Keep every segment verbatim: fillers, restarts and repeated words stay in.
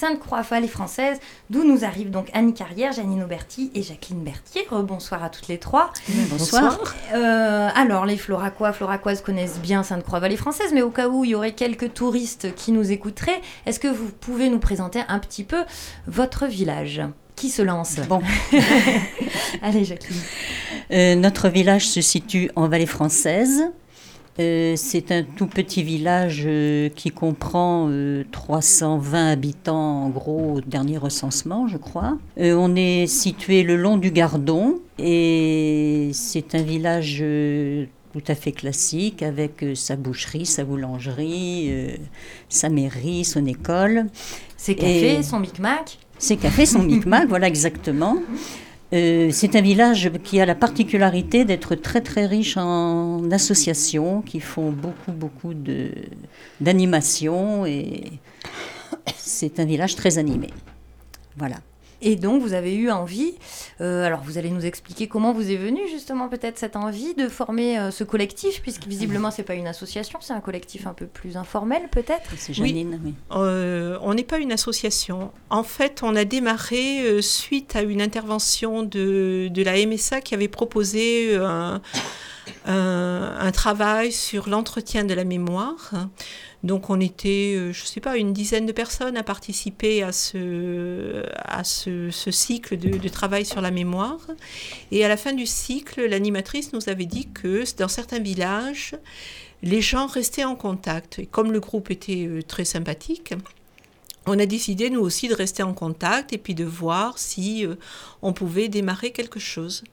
Sainte-Croix-Vallée française, d'où nous arrivent donc Annie Carrière, Janine Auberti et Jacqueline Berthier. Rebonsoir à toutes les trois. Bonsoir. Euh, alors, les Floracois, Floracoises connaissent bien Sainte-Croix-Vallée française, mais au cas où il y aurait quelques touristes qui nous écouteraient, est-ce que vous pouvez nous présenter un petit peu votre village ? Qui se lance ? Bon. Allez, Jacqueline. Euh, notre village se situe en Vallée française. Euh, c'est un tout petit village euh, qui comprend euh, trois cent vingt habitants en gros au dernier recensement, je crois. Euh, on est situé le long du Gardon et c'est un village euh, tout à fait classique avec euh, sa boucherie, sa boulangerie, euh, sa mairie, son école. Ses cafés, et son micmac. Ses cafés, son micmac, voilà exactement. Euh, c'est un village qui a la particularité d'être très très riche en associations qui font beaucoup beaucoup de, d'animations et c'est un village très animé. Voilà. Et donc, vous avez eu envie, euh, alors vous allez nous expliquer comment vous est venue justement peut-être cette envie de former euh, ce collectif, puisque visiblement ce n'est pas une association, c'est un collectif un peu plus informel peut-être. C'est Janine, oui. oui. Euh, on n'est pas une association. En fait, on a démarré euh, suite à une intervention de, de la M S A qui avait proposé un, un, un travail sur l'entretien de la mémoire. Donc on était, je ne sais pas, une dizaine de personnes à participer à ce, à ce, ce cycle de, de travail sur la mémoire. Et à la fin du cycle, l'animatrice nous avait dit que dans certains villages, les gens restaient en contact. Et comme le groupe était très sympathique, on a décidé nous aussi de rester en contact et puis de voir si on pouvait démarrer quelque chose.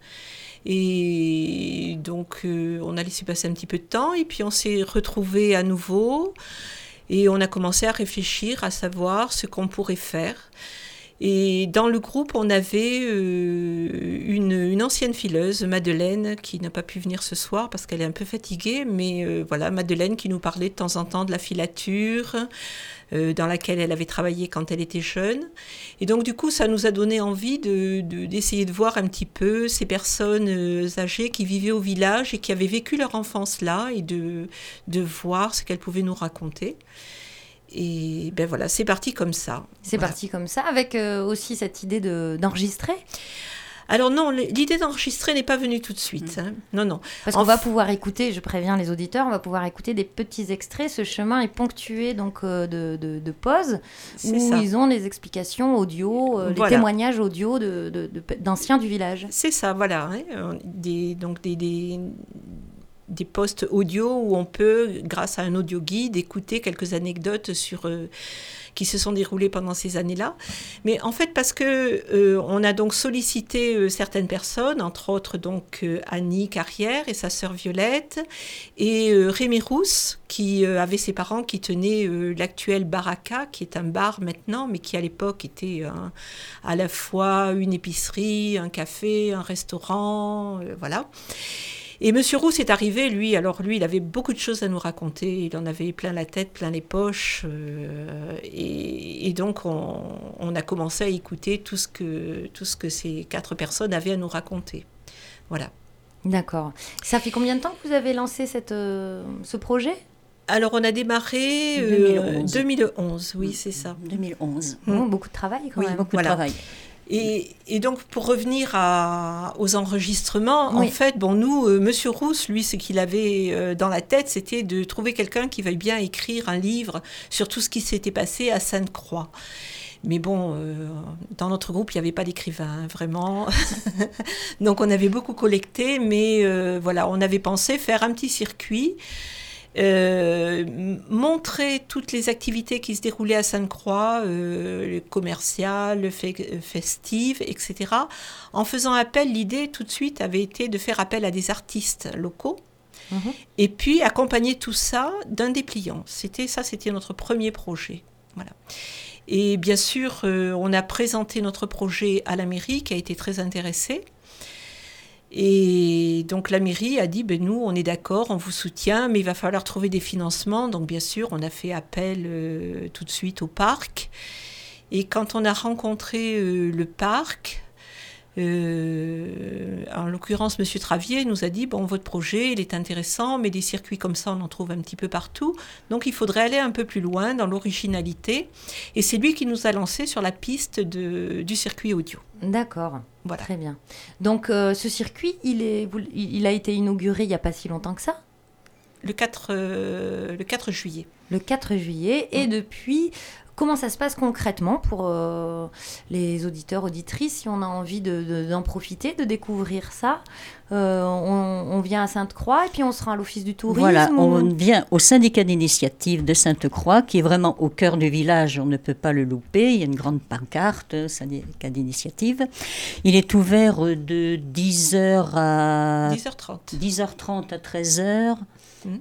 Et donc, euh, on a laissé passer un petit peu de temps et puis on s'est retrouvés à nouveau et on a commencé à réfléchir, à savoir ce qu'on pourrait faire. Et dans le groupe, on avait euh, une, une ancienne fileuse, Madeleine, qui n'a pas pu venir ce soir parce qu'elle est un peu fatiguée, mais euh, voilà, Madeleine qui nous parlait de temps en temps de la filature, euh, dans laquelle elle avait travaillé quand elle était jeune. Et donc, du coup, ça nous a donné envie de, de, d'essayer de voir un petit peu ces personnes euh, âgées qui vivaient au village et qui avaient vécu leur enfance là et de, de voir ce qu'elles pouvaient nous raconter. Et ben voilà, c'est parti comme ça. C'est voilà. parti comme ça, avec euh, aussi cette idée de, d'enregistrer. Alors non, l'idée d'enregistrer n'est pas venue tout de suite. Hein. Non, non. Parce en qu'on va f... pouvoir écouter, je préviens les auditeurs, on va pouvoir écouter des petits extraits. Ce chemin est ponctué donc, euh, de, de, de pauses c'est où ça. ils ont les explications audio, euh, voilà. les témoignages audio de, de, de, d'anciens du village. C'est ça, voilà. Hein. Des, donc des... des... des posts audio où on peut, grâce à un audio guide, écouter quelques anecdotes sur, euh, qui se sont déroulées pendant ces années-là. Mais en fait, parce que euh, on a donc sollicité euh, certaines personnes, entre autres donc euh, Annie Carrière et sa sœur Violette, et euh, Rémi Rousse, qui euh, avait ses parents qui tenaient euh, l'actuel Baraka, qui est un bar maintenant, mais qui à l'époque était un, à la fois une épicerie, un café, un restaurant, euh, voilà. Et Monsieur Rousse est arrivé, lui, alors lui, il avait beaucoup de choses à nous raconter, il en avait plein la tête, plein les poches, euh, et, et donc on, on a commencé à écouter tout ce, que, tout ce que ces quatre personnes avaient à nous raconter. Voilà. D'accord. Ça fait combien de temps que vous avez lancé cette, euh, ce projet ? Alors on a démarré deux mille onze. Euh, deux mille onze, oui, c'est ça. deux mille onze. Mmh, beaucoup de travail quand oui, même. beaucoup Voilà. de travail. Et, et donc, pour revenir à, aux enregistrements, oui. en fait, bon, nous, euh, Monsieur Rousse, lui, ce qu'il avait euh, dans la tête, c'était de trouver quelqu'un qui veuille bien écrire un livre sur tout ce qui s'était passé à Sainte-Croix. Mais bon, euh, dans notre groupe, il n'y avait pas d'écrivain, hein, vraiment. Donc, on avait beaucoup collecté, mais euh, voilà, on avait pensé faire un petit circuit. Euh, montrer toutes les activités qui se déroulaient à Sainte-Croix, euh, commerciales, fe- festives, et cetera. En faisant appel, l'idée tout de suite avait été de faire appel à des artistes locaux mmh. et puis accompagner tout ça d'un dépliant. C'était, ça, c'était notre premier projet. Voilà. Et bien sûr, euh, on a présenté notre projet à la mairie qui a été très intéressée. Et donc la mairie a dit, ben nous on est d'accord, on vous soutient, mais il va falloir trouver des financements. Donc bien sûr, on a fait appel euh, tout de suite au parc. Et quand on a rencontré euh, le parc, Euh, en l'occurrence, M. Travier nous a dit, bon, votre projet, il est intéressant, mais des circuits comme ça, on en trouve un petit peu partout. Donc, il faudrait aller un peu plus loin dans l'originalité. Et c'est lui qui nous a lancé sur la piste de, du circuit audio. D'accord, voilà. Très bien. Donc, euh, ce circuit, il, est, il a été inauguré il n'y a pas si longtemps que ça ? Le quatre, euh, le quatre juillet. Le quatre juillet. Et mmh. depuis... Comment ça se passe concrètement pour euh, les auditeurs, auditrices, si on a envie de, de, d'en profiter, de découvrir ça euh, on, on vient à Sainte-Croix et puis on se rend à l'Office du tourisme. Voilà, ou... on vient au syndicat d'initiative de Sainte-Croix, qui est vraiment au cœur du village, on ne peut pas le louper. Il y a une grande pancarte, syndicat d'initiative. Il est ouvert de dix heures à... dix heures trente. dix heures trente à treize heures mmh.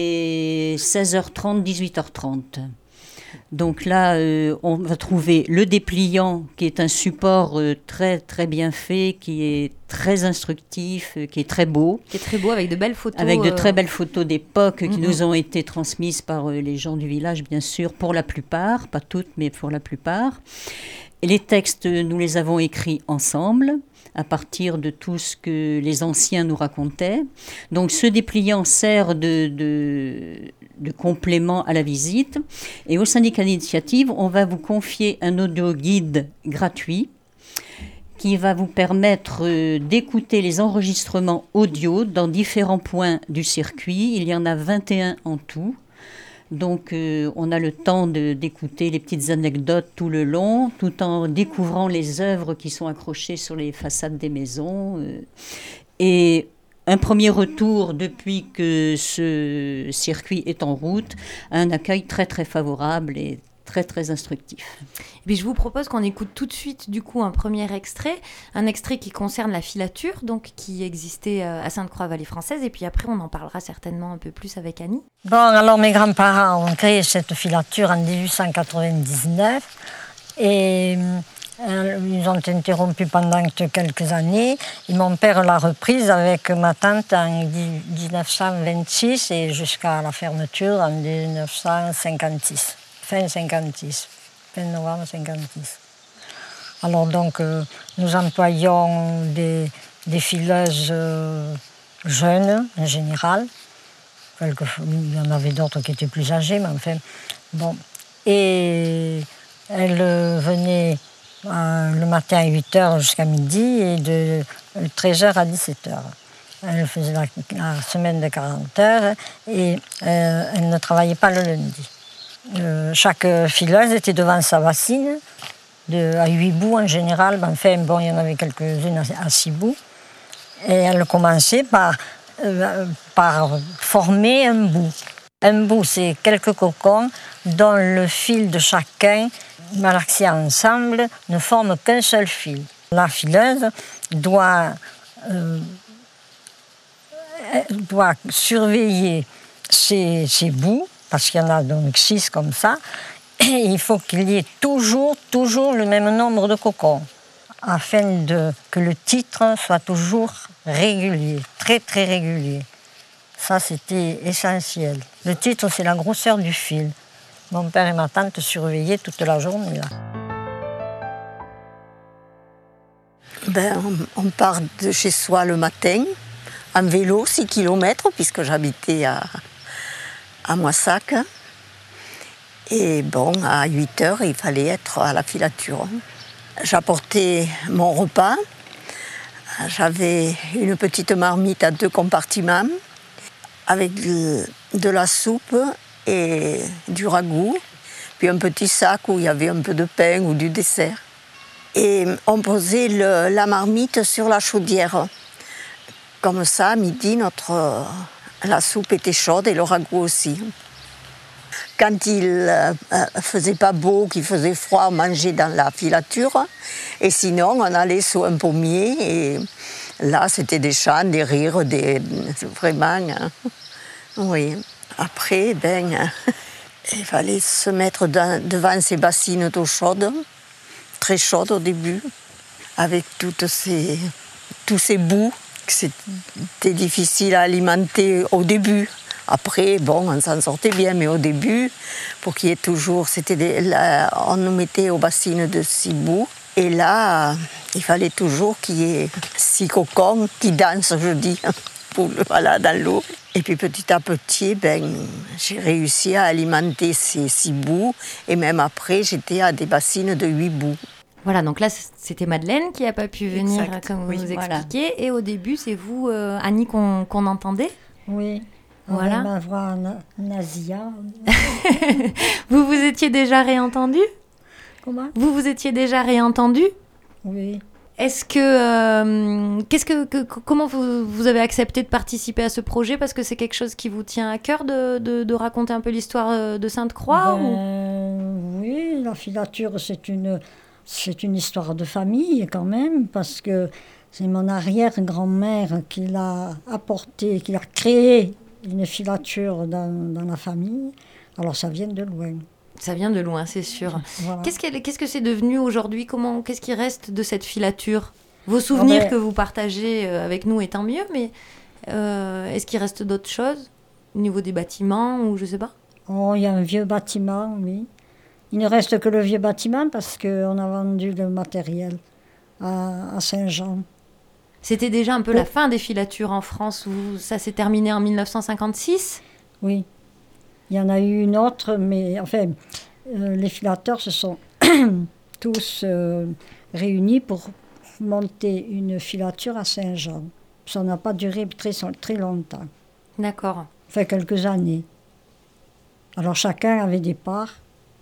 et seize heures trente, dix-huit heures trente. Donc là, euh, on va trouver le dépliant, qui est un support euh, très, très bien fait, qui est très instructif, euh, qui est très beau. Qui est très beau, avec de belles photos. Avec de euh... très belles photos d'époque mm-hmm. qui nous ont été transmises par euh, les gens du village, bien sûr, pour la plupart, pas toutes, mais pour la plupart. Et les textes, nous les avons écrits ensemble, à partir de tout ce que les anciens nous racontaient. Donc ce dépliant sert de, de, de complément à la visite. Et au syndicat d'initiative, on va vous confier un audio guide gratuit qui va vous permettre d'écouter les enregistrements audio dans différents points du circuit. Il y en a vingt et un en tout. Donc, euh, on a le temps de, d'écouter les petites anecdotes tout le long, tout en découvrant les œuvres qui sont accrochées sur les façades des maisons. Euh, et un premier retour depuis que ce circuit est en route, un accueil très très favorable et très très instructif. Et puis je vous propose qu'on écoute tout de suite du coup un premier extrait, un extrait qui concerne la filature, donc qui existait à Sainte-Croix-Vallée Française, et puis après on en parlera certainement un peu plus avec Annie. Bon, alors mes grands-parents ont créé cette filature en dix-huit cent quatre-vingt-dix-neuf et euh, ils ont interrompu pendant quelques années. Et mon père l'a reprise avec ma tante en dix-neuf cent vingt-six et jusqu'à la fermeture en dix-neuf cent cinquante-six. Fin cinquante-six, fin novembre cinquante-six. Alors donc, euh, nous employons des, des fileuses euh, jeunes, en général. Quelques, il y en avait d'autres qui étaient plus âgées, mais enfin, bon. Et elles euh, venaient euh, le matin à huit heures jusqu'à midi et de treize heures à dix-sept heures. Elles faisaient la, la semaine de quarante heures et euh, elles ne travaillaient pas le lundi. Euh, chaque fileuse était devant sa bassine, de, à huit bouts en général, mais enfin, bon, il y en avait quelques-unes à, à six bouts. Et elle commençait par, euh, par former un bout. Un bout, c'est quelques cocons dont le fil de chacun, malaxé ensemble, ne forme qu'un seul fil. La fileuse doit, euh, doit surveiller ces, ces bouts, parce qu'il y en a donc six comme ça, et il faut qu'il y ait toujours, toujours le même nombre de cocons, afin de, que le titre soit toujours régulier, très très régulier. Ça, c'était essentiel. Le titre, c'est la grosseur du fil. Mon père et ma tante surveillaient toute la journée là. Ben, on, on part de chez soi le matin, en vélo, six kilomètres, puisque j'habitais à... à Moissac. Et bon, à huit heures, il fallait être à la filature. J'apportais mon repas. J'avais une petite marmite à deux compartiments avec de, de la soupe et du ragoût, puis un petit sac où il y avait un peu de pain ou du dessert. Et on posait le, la marmite sur la chaudière. Comme ça, à midi, notre... la soupe était chaude et le ragoût aussi. Quand il ne euh, faisait pas beau, qu'il faisait froid, on mangeait dans la filature. Et sinon, on allait sous un pommier. Et là, c'était des chants, des rires, des... vraiment... Hein. Oui. Après, ben, il fallait se mettre dans, devant ces bassines d'eau chaude, très chaudes au début, avec toutes ces, tous ces bouts. C'était difficile à alimenter au début. Après, bon, on s'en sortait bien, mais au début, pour qu'il y ait toujours... C'était des, là, on nous mettait aux bassines de six bouts. Et là, il fallait toujours qu'il y ait six cocons qui dansent, je dis, pour le, voilà, dans l'eau. Et puis petit à petit, ben, j'ai réussi à alimenter ces six bouts. Et même après, j'étais à des bassines de huit bouts. Voilà, donc là, c'était Madeleine qui n'a pas pu venir, Exact, comme vous oui, nous voilà. expliquez. Et au début, c'est vous, euh, Annie, qu'on qu'on entendait. Oui. Voilà. Avec ma voix na- nasillarde. Vous vous étiez déjà réentendu Comment? Vous vous étiez déjà réentendu Oui. Est-ce que, euh, qu'est-ce que, que- comment vous, vous avez accepté de participer à ce projet? Parce que c'est quelque chose qui vous tient à cœur de, de, de raconter un peu l'histoire de Sainte-Croix ou... Ben, oui, la filature, c'est une, c'est une histoire de famille quand même, parce que c'est mon arrière-grand-mère qui l'a apporté, qui a créé une filature dans, dans la famille. Alors ça vient de loin. Ça vient de loin, c'est sûr. Voilà. Qu'est-ce, qu'elle- qu'est-ce que c'est devenu aujourd'hui? Comment, qu'est-ce qui reste de cette filature? Vos souvenirs Ah ben- que vous partagez euh, avec nous est tant mieux, mais euh, est-ce qu'il reste d'autres choses au niveau des bâtiments ou je sais pas? Oh, il y a un vieux bâtiment, oui. Il ne reste que le vieux bâtiment parce qu'on a vendu le matériel à, à Saint-Jean. C'était déjà un peu Oui. la fin des filatures en France où ça s'est terminé en mille neuf cent cinquante-six. Oui. Il y en a eu une autre, mais enfin, euh, les filateurs se sont tous euh, réunis pour monter une filature à Saint-Jean. Ça n'a pas duré très, très longtemps, D'accord. enfin quelques années. Alors chacun avait des parts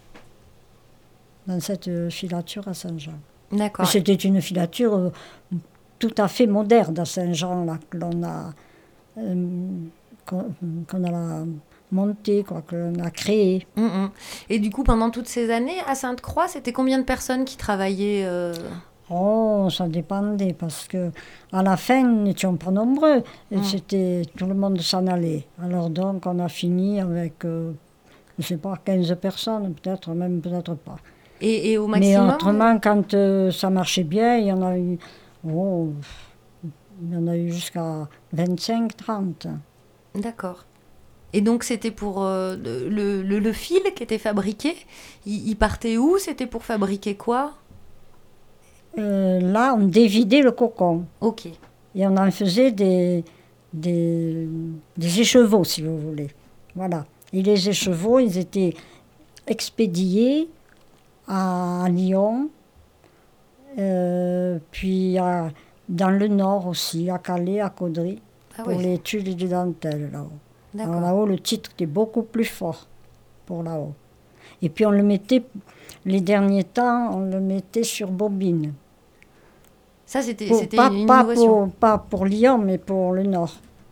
dans cette euh, filature à Saint-Jean. D'accord. Et c'était une filature euh, tout à fait moderne à Saint-Jean, là, que l'on a, euh, qu'on, qu'on a montée, quoi, que l'on a créée. Mm, mm. Et du coup, pendant toutes ces années, à Sainte-Croix, c'était combien de personnes qui travaillaient euh, Oh, ça dépendait, parce que à la fin, nous n'étions pas nombreux. Et Mm. c'était, tout le monde s'en allait. Alors donc, on a fini avec, euh, je ne sais pas, quinze personnes, peut-être, même peut-être pas. et, et au Mais maximum autrement, quand euh, ça marchait bien, il y en a eu, oh, il y en a eu jusqu'à vingt-cinq, trente. D'accord. Et donc, c'était pour euh, le, le, le fil qui était fabriqué. Il, il partait où? C'était pour fabriquer quoi? Euh, là, on dévidait le cocon Ok. et on en faisait des, des, des écheveaux, si vous voulez. Voilà. Et les écheveaux, ils étaient expédiés à Lyon, euh, puis à- dans le nord aussi, à Calais, à Caudry, Ah pour oui, les tulles de dentelle, là-haut. Alors d'accord. là-haut, le titre était beaucoup plus fort pour là-haut. Et puis on le mettait, les derniers temps, on le mettait sur bobine. Ça, c'était Pour- c'était pas, une pas innovation. pour, pas pour Lyon, mais pour le Nord.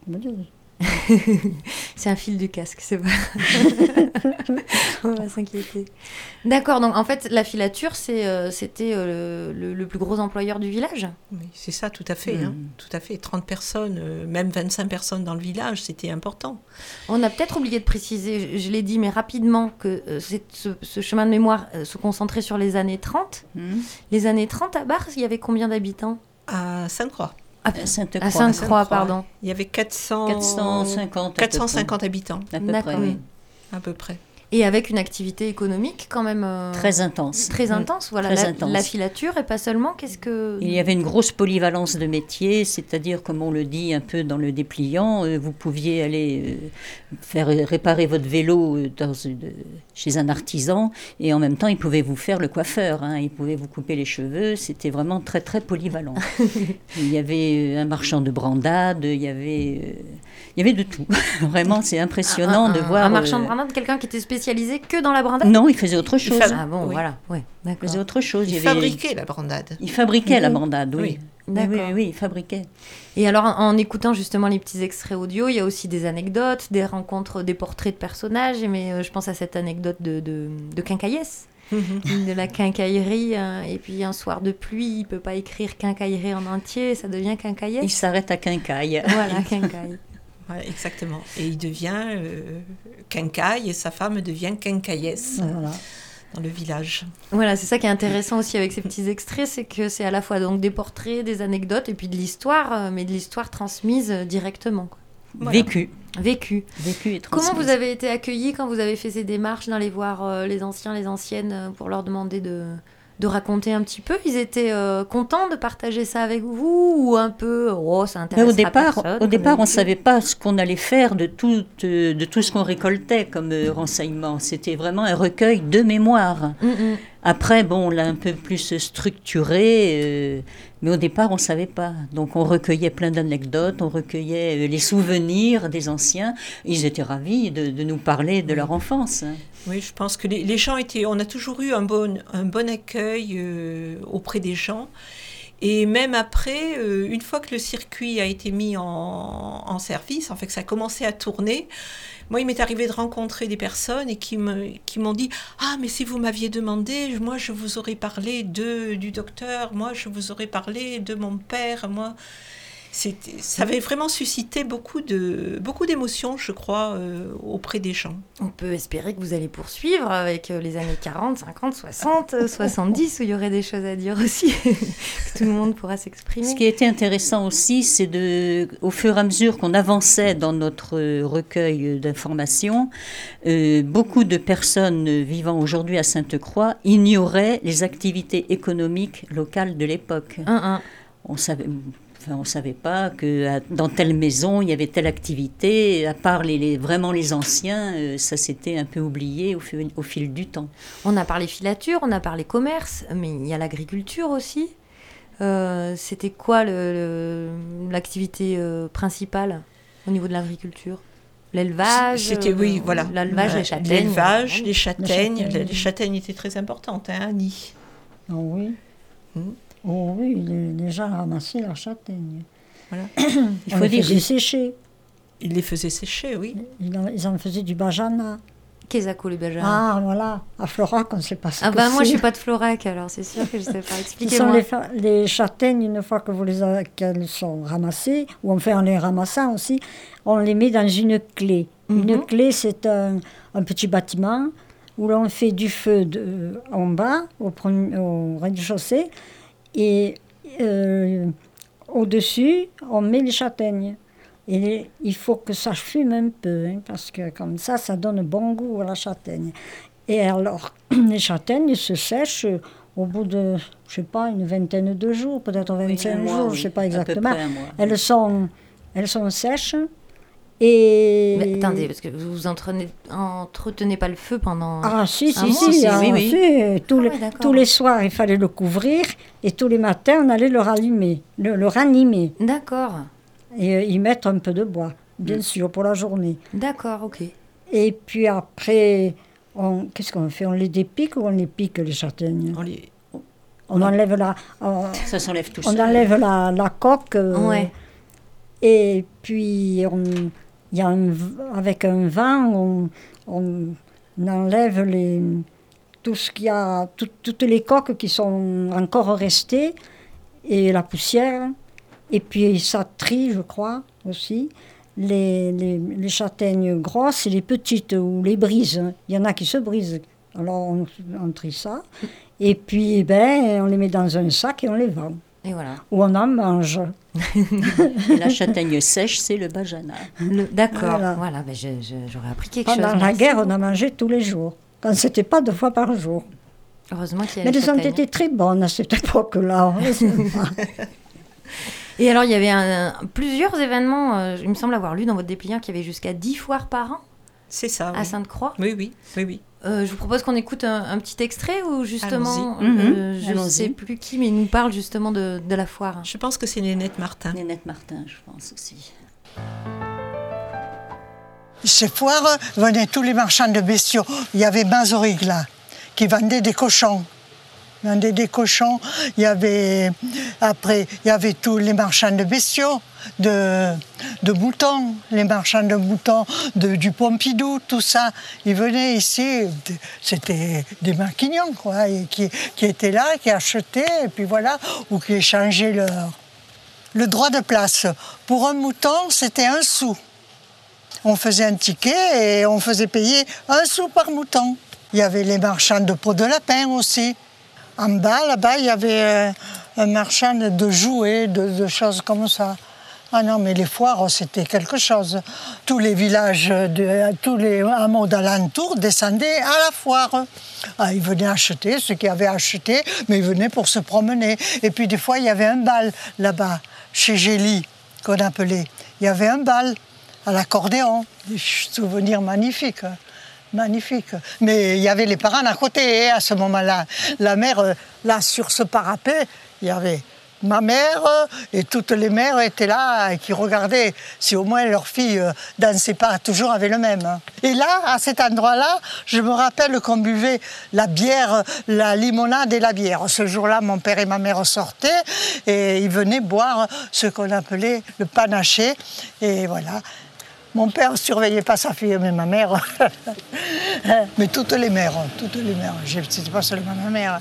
C'est un fil du casque, c'est pas. On va s'inquiéter. D'accord, donc en fait, la filature, c'est, euh, c'était euh, le, le plus gros employeur du village. Oui, c'est ça, tout à fait. Hein, Mm. tout à fait. trente personnes, euh, même vingt-cinq personnes dans le village, c'était important. On a peut-être oublié de préciser, je, je l'ai dit, mais rapidement, que euh, c'est- ce, ce chemin de mémoire euh, se concentrait sur les années trente. Hmm. Les années trente à Barres, il y avait combien d'habitants? À Sainte-Croix, Ah, À Sainte-Croix. à Sainte-Croix, Sainte-Croix. pardon. il y avait quatre cents, quatre cent cinquante. à peu quatre cent cinquante habitants, près. À peu D'accord. près, oui. à peu près. Et avec une activité économique quand même euh, Très intense. très intense. Voilà, Très la, intense. la filature et pas seulement. Qu'est-ce que Il y avait une grosse polyvalence de métiers, c'est-à-dire, comme on le dit un peu dans le dépliant, euh, vous pouviez aller euh, faire réparer votre vélo euh, dans une- chez un artisan, et en même temps, il pouvait vous faire le coiffeur, hein, il pouvait vous couper les cheveux, c'était vraiment très très polyvalent. Il y avait euh, un marchand de brandade, il y avait, euh, il y avait de tout. Vraiment, c'est impressionnant un, de un- voir... un marchand euh, de brandade, quelqu'un qui était spécialisé que dans la brandade. Non, il faisait autre chose. fab- Ah bon, Oui. voilà, ouais, Il d'accord. faisait autre chose. Il y avait- fabriquait la brandade. Il fabriquait la Oui. brandade, oui. Oui. Oui, D'accord. oui, oui, il fabriquait. Et alors, en, en écoutant justement les petits extraits audio, il y a aussi des anecdotes, des rencontres, des portraits de personnages. Mais euh, je pense à cette anecdote de, de, de Quincaillès, de la quincaillerie. hein, et puis un soir de pluie, il peut pas écrire quincaillerie en entier, ça devient Il Quincaillès. s'arrête à Quincaille. Voilà, quincaille. Ouais, exactement. Et il devient euh, quincaille et sa femme devient quincaillesse Voilà. dans le village. Voilà, c'est ça qui est intéressant aussi avec ces petits extraits, c'est que c'est à la fois donc des portraits, des anecdotes et puis de l'histoire, euh, mais de l'histoire transmise euh, directement, quoi. Voilà. Vécu. Vécue. Vécu et Comment transmis. vous avez été accueillis quand vous avez fait ces démarches d'aller voir euh, les anciens, les anciennes euh, pour leur demander de, de raconter un petit peu? Ils étaient euh, contents de partager ça avec vous ou un peu, oh, ça intéresse au départ, personne? Au départ, on ne savait pas ce qu'on allait faire de tout, euh, de tout ce qu'on récoltait comme euh, renseignement. C'était vraiment un recueil de mémoire. Mm-mm. Après, bon, on l'a un peu plus structuré, euh, mais au départ, on ne savait pas. Donc, on recueillait plein d'anecdotes, on recueillait euh, les souvenirs des anciens. Ils étaient ravis de, de nous parler de leur enfance. Hein. Oui, je pense que les, les gens étaient... On a toujours eu un bon, un bon accueil euh, auprès des gens. Et même après, euh, une fois que le circuit a été mis en, en service, en fait que ça a commencé à tourner, moi, il m'est arrivé de rencontrer des personnes et qui, me, qui m'ont dit « Ah, mais si vous m'aviez demandé, moi, je vous aurais parlé de, du docteur, moi, je vous aurais parlé de mon père, moi... » C'était, ça avait vraiment suscité beaucoup, de, beaucoup d'émotions, je crois, euh, auprès des gens. On peut espérer que vous allez poursuivre avec euh, les années quarante, cinquante, soixante, soixante-dix, où il y aurait des choses à dire aussi, que tout le monde pourra s'exprimer. Ce qui était intéressant aussi, c'est de, au fur et à mesure qu'on avançait dans notre recueil d'informations, euh, beaucoup de personnes vivant aujourd'hui à Sainte-Croix ignoraient les activités économiques locales de l'époque. Un, un. On savait... Enfin, on ne savait pas que dans telle maison, il y avait telle activité. À part les, les, vraiment les anciens, euh, ça s'était un peu oublié au, fil, au fil du temps. On a parlé filature, on a parlé commerce, mais il y a l'agriculture aussi. Euh, c'était quoi le, le, l'activité euh, principale au niveau de l'agriculture? L'élevage? C'était, oui, voilà. L'élevage, euh, les châtaignes. L'élevage, les châtaignes. châtaignes. Les châtaignes étaient très importantes, hein, Annie. Oh oui. Mm. Oh oui, les, les gens ramassaient leurs châtaignes. Voilà. Il On faut les dire faisait sécher. Ils les faisaient sécher, oui. Ils en, ils en faisaient du bajana. Qu'est-ce que les bajans? Ah, voilà. À Florac, on ne sait pas ce Ah que bah c'est. moi je suis pas de Florac, alors c'est sûr que je sais pas. Ce sont Expliquez-moi. les, fa- les châtaignes, une fois que vous les a- qu'elles sont ramassées, ou enfin en les ramassant aussi, on les met dans une clé. Mhm. Une clé, c'est un, un petit bâtiment où l'on fait du feu de, en bas, au, premier- au rez-de-chaussée, et euh, au-dessus, on met les châtaignes. Et les- il faut que ça fume un peu, hein, parce que comme ça, ça donne bon goût à la châtaigne. Et alors, les châtaignes se sèchent au bout de, je sais pas, une vingtaine de jours, peut-être vingt-cinq un mois, jours, oui, je sais pas à peu exactement. près un mois. Elles sont, elles sont sèches. Et... Mais attendez, parce que vous vous entretenez, entretenez pas le feu pendant... Ah si, un si, mois, si, si, ah, oui, oui. si, tous, Ah les, ouais, d'accord. tous les soirs, il fallait le couvrir, et tous les matins, on allait le rallumer, le, le ranimer, D'accord, et euh, y mettre un peu de bois, bien sûr, pour la journée. d'accord, ok. Et puis après, on, qu'est-ce qu'on fait? On les dépique ou on les pique, les châtaignes? On les... On enlève la, on, Ça s'enlève tout on seul. enlève la, la coque, euh, Ouais. et puis on, y a un, v- avec un vent, on, on enlève les, tout ce qu'il y a, tout- toutes les coques qui sont encore restées, et la poussière, et puis ça trie, je crois, aussi. Les, les, les châtaignes grosses et les petites, ou les brises. Il y en a qui se brisent. Alors on, on trie ça. Et puis ben, on les met dans un sac et on les vend. Et voilà. Ou on en mange. Et la châtaigne sèche, c'est le bajana. Le- D'accord, voilà, Voilà. ben je- je- j'aurais appris quelque Pendant chose. la merci. guerre, on a mangé tous les jours. Quand c'était pas deux fois par jour. Heureusement qu'il y a Mais les elles ont châtaignes. été très bonnes à cette époque-là. Et alors, il y avait un- plusieurs événements, euh, il me semble avoir lu dans votre dépliant qu'il y avait jusqu'à dix foires par an C'est ça, à oui. Sainte-Croix. Oui, oui, oui, oui. Euh, je vous propose qu'on écoute un, un petit extrait où justement, Allons-y. euh, Mhm. je ne Allons-y. sais plus qui, mais il nous parle justement de, de la foire. Je pense que c'est Nénette Martin. Nénette Martin, je pense aussi. Ces foires venaient tous les marchands de bestiaux. Il y avait Mazorig là, qui vendait des cochons. Il vendait des cochons. Il y avait, après, il y avait tous les marchands de bestiaux, de, de moutons, les marchands de moutons, de, du Pompidou, tout ça. Ils venaient ici, c'était des maquignons, quoi, et qui, qui étaient là, qui achetaient, et puis voilà, ou qui échangeaient leur. Le droit de place, pour un mouton, c'était un sou. On faisait un ticket et on faisait payer un sou par mouton. Il y avait les marchands de peau de lapin aussi. En bas, là-bas, il y avait euh, un marchand de jouets, de, de choses comme ça. Ah non, mais les foires, c'était quelque chose. Tous les villages, de, tous les hameaux d'alentour descendaient à la foire. Ah, ils venaient acheter, ceux qui avaient acheté, mais ils venaient pour se promener. Et puis des fois, il y avait un bal là-bas, chez Gély, qu'on appelait. Il y avait un bal à l'accordéon. Des souvenirs magnifiques. Magnifique. Mais il y avait les parents à côté, hein, à ce moment-là. La mère, là, sur ce parapet, il y avait ma mère et toutes les mères étaient là et qui regardaient si au moins leur fille euh, dansait pas toujours avec le même. Hein. Et là, à cet endroit-là, je me rappelle qu'on buvait la bière, la limonade et la bière. Ce jour-là, mon père et ma mère sortaient et ils venaient boire ce qu'on appelait le panaché. Et voilà. Mon père ne surveillait pas sa fille, mais ma mère. Mais toutes les mères, toutes les mères. C'était pas seulement ma mère.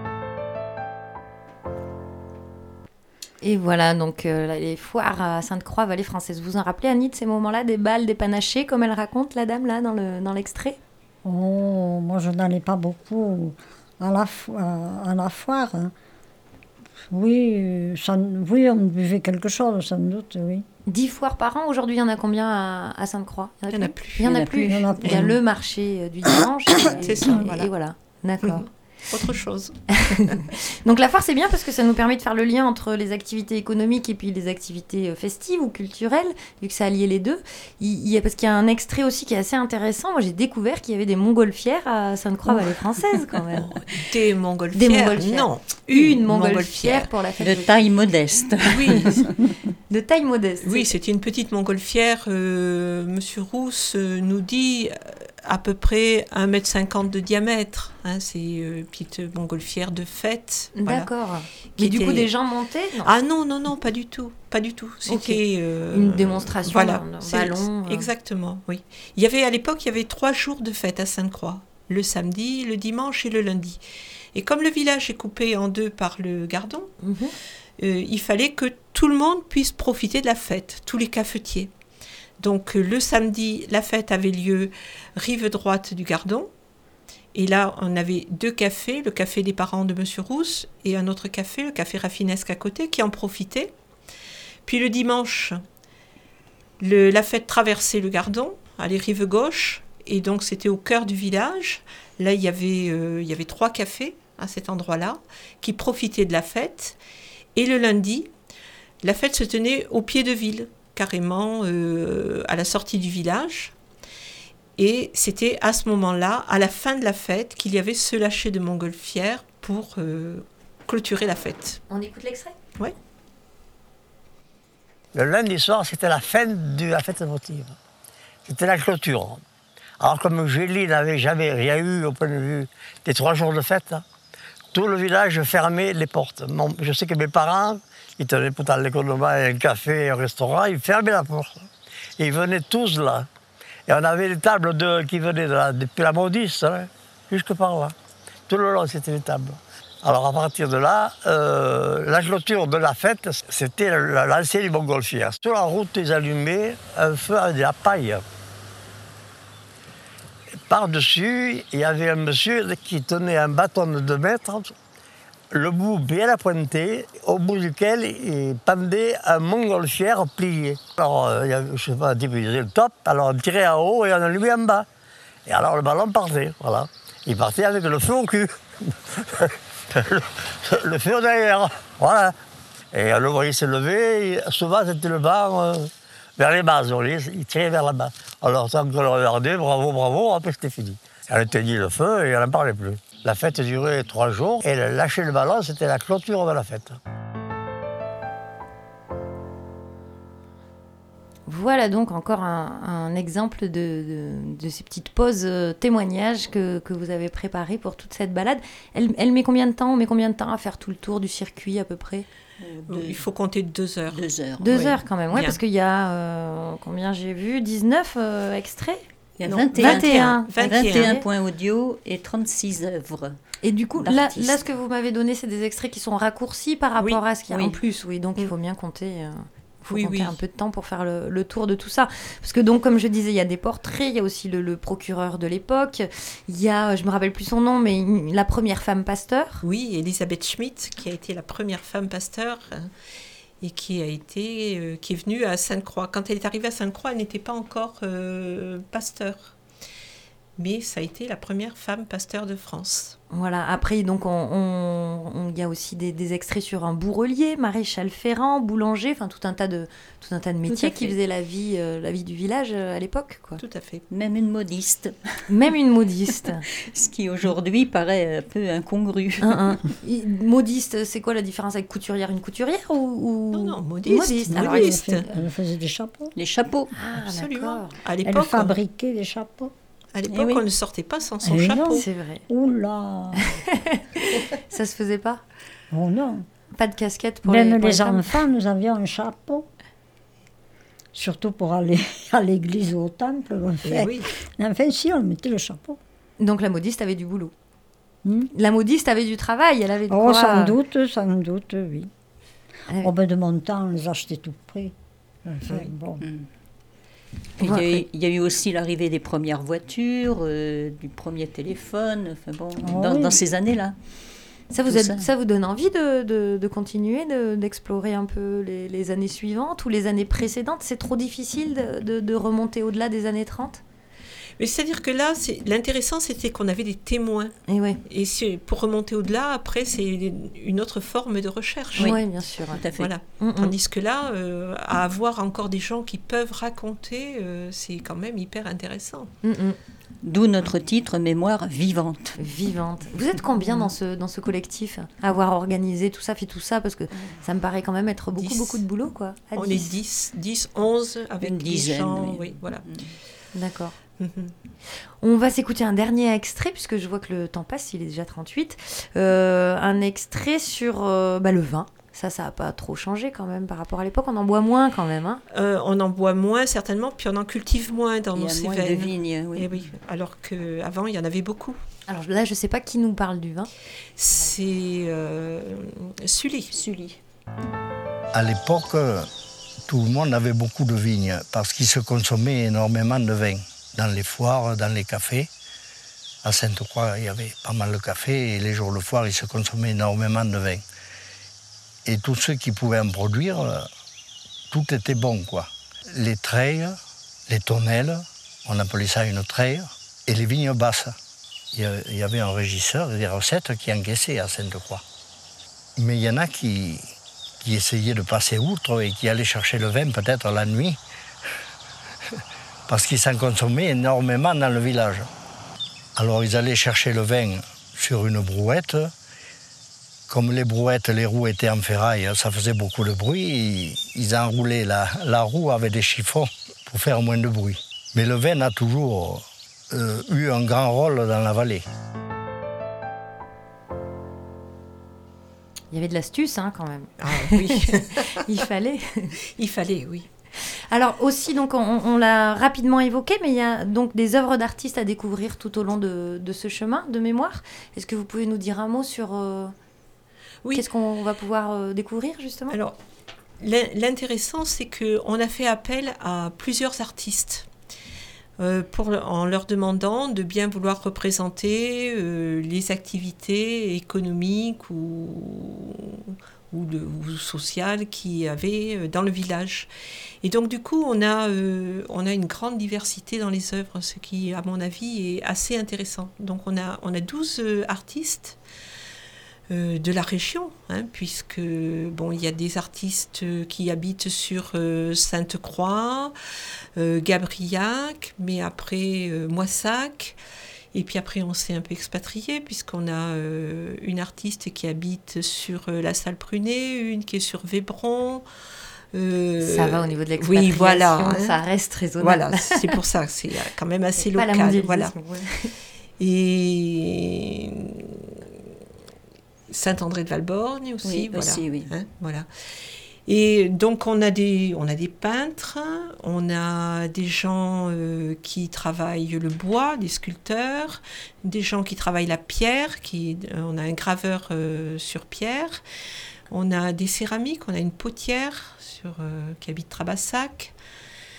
Et voilà, donc euh, les foires à Sainte-Croix, Vallée Française. Vous vous en rappelez, Annie, de ces moments-là, des balles, des panachés, comme elle raconte, la dame, là, dans, le, dans l'extrait? Oh, moi, je n'en ai pas beaucoup à la, fo- à la foire. Hein. Oui, sans, oui, on buvait quelque chose, sans doute, oui. Dix foires par an, aujourd'hui, il y en a combien à, à Sainte-Croix? Il n'y en a plus. Il n'y en a plus. Il y en a plus. Il y a le marché euh, du dimanche. et, C'est ça, et, voilà. Et voilà, d'accord. Autre chose. Donc la foire, c'est bien parce que ça nous permet de faire le lien entre les activités économiques et puis les activités festives ou culturelles, vu que ça alliait les deux. Il y a, parce qu'il y a un extrait aussi qui est assez intéressant. Moi, j'ai découvert qu'il y avait des montgolfières à Sainte-Croix-Vallée Française, quand même. Des montgolfières. Des montgolfières. Non, Une montgolfière pour la fête. De taille modeste. Oui, De taille modeste. oui, c'était une petite montgolfière. Euh, Monsieur Rousse euh, nous dit euh, à peu près un mètre cinquante de diamètre. Hein, c'est une euh, petite montgolfière de fête. Voilà. D'accord. Qui Mais du était- coup, des gens montaient? Non. Ah non, non, non, pas du tout. Pas du tout. C'était euh, Une démonstration voilà, d'un- d'un c'est- ballon, euh. Exactement, oui. Il y avait, à l'époque, il y avait trois jours de fête à Sainte-Croix. Le samedi, le dimanche et le lundi. Et comme le village est coupé en deux par le Gardon, Mhm. euh, il fallait que tout le monde puisse profiter de la fête, tous les cafetiers. Donc euh, le samedi, la fête avait lieu rive droite du Gardon. Et là, on avait deux cafés, le café des parents de Monsieur Rousse et un autre café, le café Raffinesque à côté, qui en profitaient. Puis le dimanche, le- la fête traversait le Gardon, allait rive gauche, et donc c'était au cœur du village. Là, il y avait, euh, il y avait trois cafés à cet endroit-là, qui profitaient de la fête. Et le lundi, la fête se tenait au pied de ville, carrément euh, à la sortie du village. Et c'était à ce moment-là, à la fin de la fête, qu'il y avait ce lâcher de montgolfière pour euh, clôturer la fête. On écoute l'extrait? Oui. Le lundi soir, c'était la fin de la fête votive. C'était la clôture. Alors comme Gély n'avait jamais rien eu au point de vue des trois jours de fête, hein, tout le village fermait les portes. Mon- je sais que mes parents, ils tenaient pourtant l'économie, un café, un restaurant, ils fermaient la porte. Et ils venaient tous là. Et on avait des tables de, qui venaient de la, depuis la Maudisse, hein, jusque par là. Tout le long, c'était les tables. Alors à partir de là, euh, la clôture de la fête, c'était le lancer du montgolfière. Sur la route, ils allumaient un feu avec de la paille. Et par-dessus, il y avait un monsieur qui tenait un bâton de deux mètres, le bout bien appointé, au bout duquel il pendait un montgolfière plié. Alors, euh, il y avait, je sais pas, un type, il faisait le top, alors on tirait en haut et on allumait en bas. Et alors le ballon partait, voilà. Il partait avec le feu au cul. le, le feu derrière, voilà. Et on le voyait se lever, et souvent c'était le vent euh, vers les bases, vous voyez, il tirait vers là-bas. Alors tant qu'on le regardait, bravo, bravo, après c'était fini. On éteignit le feu et on n'en parlait plus. La fête durait trois jours et le lâcher le ballon, c'était la clôture de la fête. Voilà donc encore un, un exemple de, de, de ces petites pauses euh, témoignages que, que vous avez préparées pour toute cette balade. Elle, elle met combien de temps? On met combien de temps à faire tout le tour du circuit à peu près? Deux, Il faut compter deux heures. deux heures. Deux Oui. heures quand même, ouais, Bien. parce qu'il y a, euh, combien j'ai vu, dix-neuf euh, extraits. Il y a Non, vingt et un, vingt et un. vingt et un. vingt et un points audio et trente-six œuvres. Et du coup, là, D'artistes. là, ce que vous m'avez donné, c'est des extraits qui sont raccourcis par rapport Oui, à ce qu'il y a oui. en plus. Oui, donc il Mm. faut bien compter, euh, faut Oui, compter oui. un peu de temps pour faire le, le tour de tout ça. Parce que donc, comme je disais, il y a des portraits, il y a aussi le, le procureur de l'époque, il y a, je me rappelle plus son nom, mais une- la première femme pasteur. Oui, Elisabeth Schmidt, qui a été la première femme pasteur. et qui a été, euh, qui est venue à Sainte-Croix. Quand elle est arrivée à Sainte-Croix, elle n'était pas encore euh, pasteur. Mais ça a été la première femme pasteur de France. Voilà, après, donc, il on, on, y a aussi des, des extraits sur un bourrelier, maréchal ferrant, boulanger, enfin, tout un tas de, tout un tas de métiers qui faisaient la vie, euh, la vie du village euh, à l'époque, quoi. Tout à fait. Même une modiste. Même une modiste. Ce qui, aujourd'hui, paraît un peu incongru. Un, un. Modiste, c'est quoi la différence avec couturière? Une couturière ou, ou... Non, non, modiste. Modiste. Alors, modiste. Elle, elle faisait des chapeaux. Les chapeaux. Ah, absolument. À Elle l'époque, fabriquait des chapeaux. À l'époque, Eh oui. on ne sortait pas sans son Eh chapeau. non. c'est vrai. Oula. Ça se faisait pas? Oh non. Pas de casquette pour Même les, pour les, les femmes? enfants, nous avions un chapeau. Surtout pour aller à l'église ou au temple. On fait. Eh oui. Enfin, si, on mettait le chapeau. Donc la modiste avait du boulot. Hmm. La modiste avait du travail, elle avait de Oh, quoi... sans doute, sans doute, oui. Elle avait- Au bout de mon temps, on les achetait tout près. Enfin, Oui. bon. Il y, a eu, il y a eu aussi l'arrivée des premières voitures, euh, du premier téléphone, enfin bon, Oh dans, oui. dans ces années-là. Ça vous, Tout a- ça. ça vous donne envie de, de, de continuer, de- d'explorer un peu les, les années suivantes ou les années précédentes? C'est trop difficile de, de, de remonter au-delà des années trente? Mais c'est-à-dire que là, c'est, l'intéressant, c'était qu'on avait des témoins. Et ouais. Et c'est- pour remonter au-delà, après, c'est une autre forme de recherche. Oui, bien sûr. Tout à fait. Voilà. Mm, mm. Tandis que là, euh, à avoir encore des gens qui peuvent raconter, euh, c'est quand même hyper intéressant. Mm, mm. D'où notre titre Mémoire vivante. Vivante. Vous êtes combien dans ce, dans ce collectif? Avoir organisé tout ça, fait tout ça, parce que ça me paraît quand même être beaucoup, Dix. beaucoup de boulot, quoi. À On dix. est dix, dix, onze avec Une des dizaine, gens. oui. Oui, voilà. D'accord. Mhm. On va s'écouter un dernier extrait, puisque je vois que le temps passe, il est déjà trente-huit. Euh, un extrait sur euh, bah, le vin. Ça, ça n'a pas trop changé quand même par rapport à l'époque. On en boit moins quand même. Hein. Euh, on en boit moins certainement, puis on en cultive moins dans Il y nos a moins de cévennes. vignes, oui. Eh oui, alors qu'avant, il y en avait beaucoup. Alors là, je ne sais pas qui nous parle du vin. C'est euh, Sully. Sully. À l'époque, tout le monde avait beaucoup de vignes parce qu'il se consommait énormément de vin. Dans les foires, dans les cafés. À Sainte-Croix, il y avait pas mal de cafés et les jours de foire, il se consommait énormément de vin. Et tous ceux qui pouvaient en produire, euh, tout était bon, quoi. Les treilles, les tonnelles, on appelait ça une treille, et les vignes basses. Il y a- il y avait un régisseur des recettes qui encaissait à Sainte-Croix. Mais il y en a qui, qui essayaient de passer outre et qui allaient chercher le vin peut-être la nuit, parce qu'ils s'en consommaient énormément dans le village. Alors ils allaient chercher le vin sur une brouette. Comme les brouettes, les roues étaient en ferraille, ça faisait beaucoup de bruit. Ils enroulaient la, la roue avec des chiffons pour faire moins de bruit. Mais le vin a toujours euh, eu un grand rôle dans la vallée. Il y avait de l'astuce hein, quand même. Ah oui, Il fallait. il fallait, oui. Alors aussi, donc, on, on l'a rapidement évoqué, mais il y a donc des œuvres d'artistes à découvrir tout au long de, de ce chemin de mémoire. Est-ce que vous pouvez nous dire un mot sur euh, Oui. qu'est-ce qu'on va pouvoir euh, découvrir justement? Alors, l'in- l'intéressant, c'est qu'on a fait appel à plusieurs artistes euh, pour, le- en leur demandant de bien vouloir représenter euh, les activités économiques ou, ou, de, ou sociales qu'il y avait euh, dans le village. Et donc, du coup, on a, euh, on a une grande diversité dans les œuvres, ce qui, à mon avis, est assez intéressant. Donc, on a, on a douze euh, artistes euh, de la région, hein, puisque bon, il y a des artistes qui habitent sur euh, Sainte-Croix, euh, Gabriac, mais après euh, Moissac, et puis après on s'est un peu expatrié puisqu'on a euh, une artiste qui habite sur euh, la Salle Prunet, une qui est sur Vébron. euh, Ça va au niveau de l'expatriation, oui, voilà, hein. ça reste raisonnable. Voilà, c'est pour ça que c'est quand même assez Pas la local. mondialisation, Voilà. ouais. Et Saint-André de Valborgne aussi, Oui, voilà. aussi, oui. Hein, voilà. Et donc on a des, on a des peintres, on a des gens euh, qui travaillent le bois, des sculpteurs, des gens qui travaillent la pierre, qui, euh, on a un graveur euh, sur pierre, on a des céramiques, on a une potière sur, euh, qui habite Trabassac.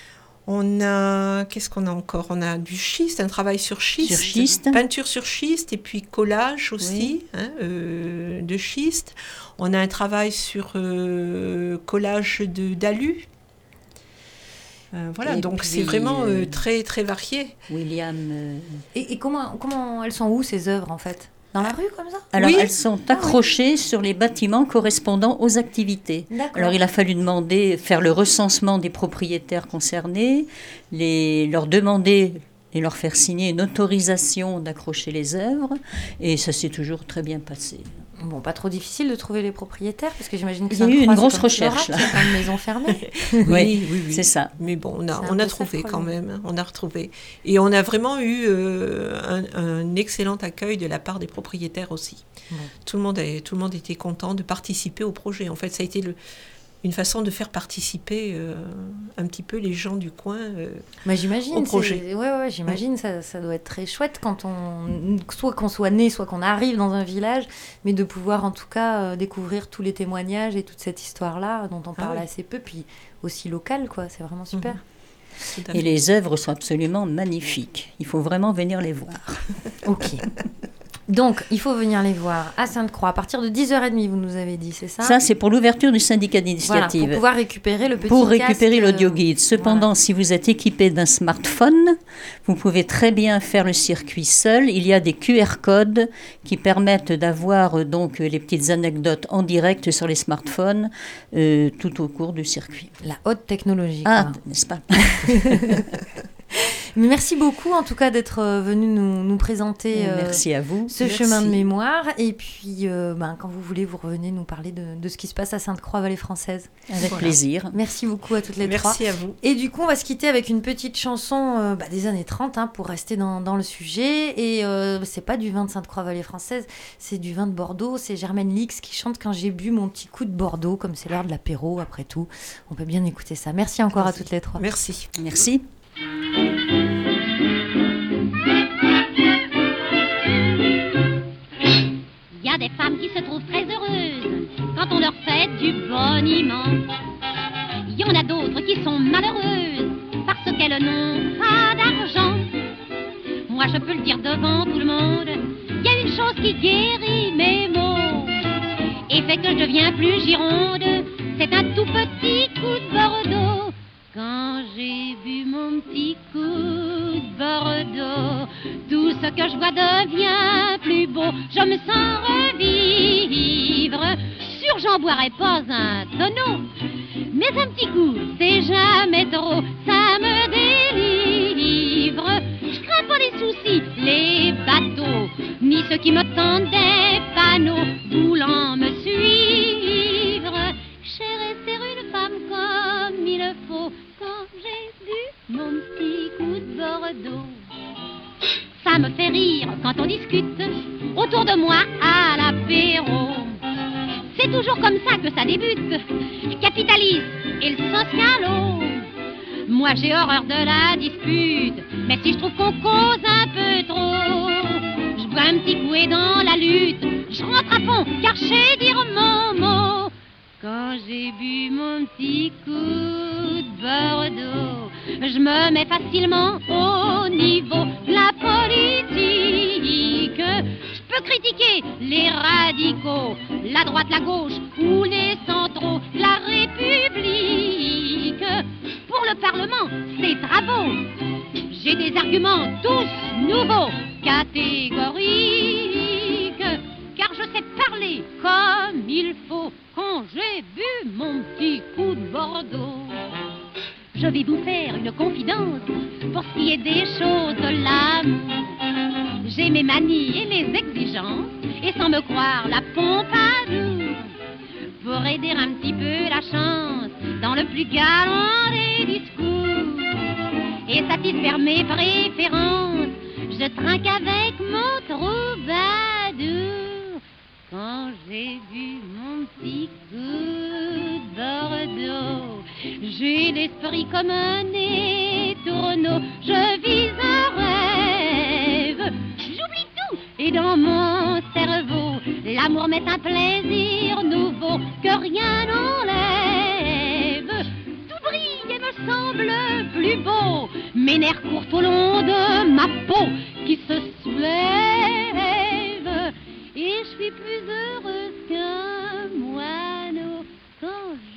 On a, qu'est-ce qu'on a encore? On a du schiste, un travail sur schiste, sur schiste. Peinture sur schiste et puis collage aussi, Oui. hein, euh, de schiste. On a un travail sur euh, collage de d'alu. Euh, voilà, Et donc puis, c'est vraiment euh, euh, très très varié. William. euh, Et, et comment, comment elles sont où ces œuvres en fait? Dans la rue comme ça? Alors, Oui. elles sont accrochées sur les bâtiments correspondant aux activités. D'accord. Alors, il a fallu demander, faire le recensement des propriétaires concernés, les, leur demander et leur faire signer une autorisation d'accrocher les œuvres, et ça s'est toujours très bien passé. Bon, pas trop difficile de trouver les propriétaires, parce que j'imagine que Il y a eu Sainte-Croix, une c'est grosse comme recherche, Florac, là. c'est pas une maison fermée. Oui, oui, oui. c'est ça. Mais bon, on a, C'est un on peu a ça, trouvé le quand problème. même, hein, on a retrouvé. Et on a vraiment eu euh, un, un excellent accueil de la part des propriétaires aussi. Ouais. Tout le monde a, tout le monde était content de participer au projet. En fait, ça a été le, une façon de faire participer euh, un petit peu les gens du coin. Euh, Bah, j'imagine. Au projet. c'est- Ouais, ouais, j'imagine. Ça, ça doit être très chouette quand on, soit qu'on soit né, soit qu'on arrive dans un village, mais de pouvoir en tout cas euh, découvrir tous les témoignages et toute cette histoire-là dont on Ah parle oui. assez peu, puis aussi local, quoi. C'est vraiment super. Mhm. tout à Et fait. les œuvres sont absolument magnifiques. Il faut vraiment venir les voir. Ok. Donc, il faut venir les voir à Sainte-Croix à partir de dix heures trente, vous nous avez dit, c'est ça? Ça, c'est pour l'ouverture du syndicat Voilà, d'initiative. pour pouvoir récupérer le petit Pour récupérer casque, euh, l'audioguide. Cependant, voilà. si vous êtes équipé d'un smartphone, vous pouvez très bien faire le circuit seul. Il y a des Q R codes qui permettent d'avoir euh, donc euh, les petites anecdotes en direct sur les smartphones euh, tout au cours du circuit. La haute technologie. Ah, quoi. n'est-ce pas? Mais merci beaucoup en tout cas d'être euh, venu nous, nous présenter euh, Merci à vous. ce Merci. chemin de mémoire. Et puis, euh, ben, quand vous voulez, vous revenez nous parler de, de ce qui se passe à Sainte-Croix-Vallée française. Avec Voilà. plaisir. Merci beaucoup à toutes les trois. Merci à vous. Et du coup, on va se quitter avec une petite chanson euh, bah, des années trente hein, pour rester dans, dans le sujet. Et euh, c'est pas du vin de Sainte-Croix-Vallée française, c'est du vin de Bordeaux. C'est Germaine Lix qui chante Quand j'ai bu mon petit coup de Bordeaux, comme c'est l'heure de l'apéro après tout. On peut bien écouter ça. Merci encore Merci. à toutes les trois. Merci. Merci. Il y a des femmes qui se trouvent très heureuses quand on leur fait du boniment. Il y en a d'autres qui sont malheureuses parce qu'elles n'ont pas d'argent. Moi je peux le dire devant tout le monde, il y a une chose qui guérit mes maux et fait que je deviens plus gironde, c'est un tout petit coup de Bordeaux. Quand j'ai bu mon petit coup de Bordeaux, tout ce que je vois devient plus beau. Je me sens revivre. Sûr, j'en boirai pas un tonneau, mais un petit coup, c'est jamais trop. Ça me délivre. Je crains pas les soucis, les bateaux, ni ceux qui me tendent des panneaux, voulant me suivre. J'ai resté une femme comme il faut quand j'ai bu mon petit coup de Bordeaux. Ça me fait rire quand on discute autour de moi à l'apéro. C'est toujours comme ça que ça débute, le capitalisme et le socialo. Moi j'ai horreur de la dispute, mais si je trouve qu'on cause un peu trop, je bois un petit coup et dans la lutte, je rentre à fond car je sais dire mon mot. Quand j'ai bu mon petit coup de Bordeaux, je me mets facilement au niveau de la politique. Je peux critiquer les radicaux, la droite, la gauche ou les centraux, la République. Pour le Parlement, c'est travaux. J'ai des arguments tous nouveaux, catégoriques, car je sais parler comme il faut quand j'ai bu mon petit coup de Bordeaux. Je vais vous faire une confidence pour ce qui est des choses de l'amour. J'ai mes manies et mes exigences, et sans me croire la Pompadour, pour aider un petit peu la chance dans le plus galant des discours et satisfaire mes préférences, je trinque avec mon troubadour. Quand j'ai bu mon petit coup de Bordeaux, j'ai l'esprit comme un étourneau, je vise un rêve, j'oublie tout, et dans mon cerveau, l'amour met un plaisir nouveau que rien n'enlève. Tout brille et me semble plus beau mes nerfs courent au long de ma peau qui se soulève, et je suis plus heureuse qu'un moineau quand je